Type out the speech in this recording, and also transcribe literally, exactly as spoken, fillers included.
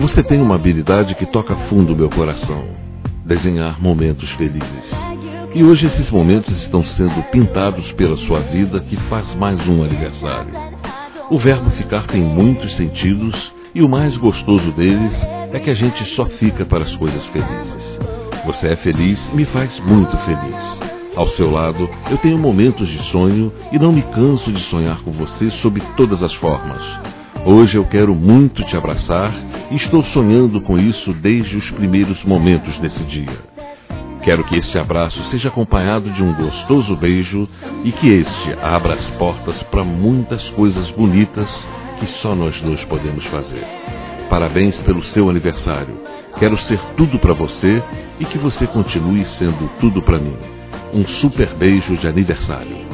Você tem uma habilidade que toca fundo o meu coração: desenhar momentos felizes. E hoje esses momentos estão sendo pintados pela sua vida, que faz mais um aniversário. O verbo ficar tem muitos sentidos e o mais gostoso deles é que a gente só fica para as coisas felizes. Você é feliz e me faz muito feliz. Ao seu lado, eu tenho momentos de sonho e não me canso de sonhar com você sob todas as formas. Hoje eu quero muito te abraçar e estou sonhando com isso desde os primeiros momentos desse dia. Quero que este abraço seja acompanhado de um gostoso beijo e que este abra as portas para muitas coisas bonitas que só nós dois podemos fazer. Parabéns pelo seu aniversário. Quero ser tudo para você e que você continue sendo tudo para mim. Um super beijo de aniversário.